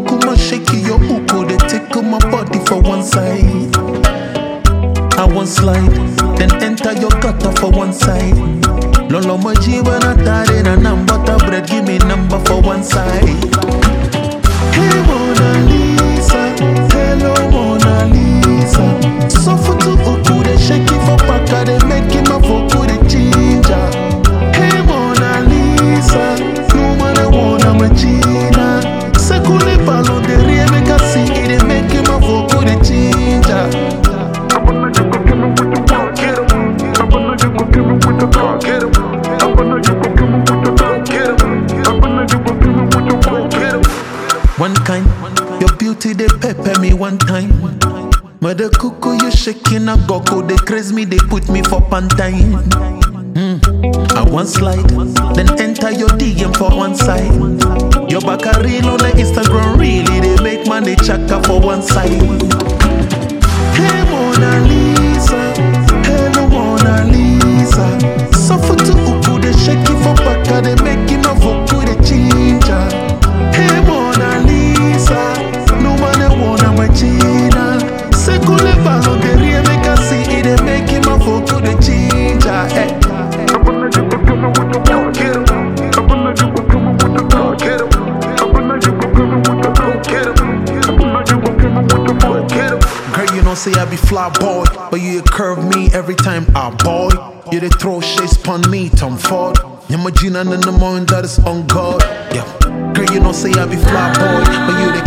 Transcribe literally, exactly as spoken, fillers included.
Kukuma shake your uku, they take my body for one side. I want slide, then enter your gutter for one side. Lolo maji when I die in a number bread, give me number for one side. Hey Mona Lisa, hello Mona Lisa. So for two uku, they shake it for paka, they make him a voku, they ginger. Hey Mona Lisa, no man I wanna machina. Sekule palo de rie make a see it, they make him a voku, they ginger. One kind, your beauty they pepper me one time. Mother cuckoo you shaking a goko, they craze me, they put me for pantine. Mm. I want slide, then enter your D M for one side. Your back a reel on the Instagram, really they make money chaka for one side. Hey Mona Lisa, hello Mona Lisa. So for two uku they shake it for baka, they make him a voku the ginger. Hey Mona Lisa, no man I wanna machina. Sekule balo de rie make a see it, they make him a voku the ginger. Hey. Girl, you know say I be fly boy, but you curve me every time I boy. You they throw shades pon me, Tom Ford. You're my Gina in the morning that is on God. Yeah. Girl, you know say I be fly boy, but you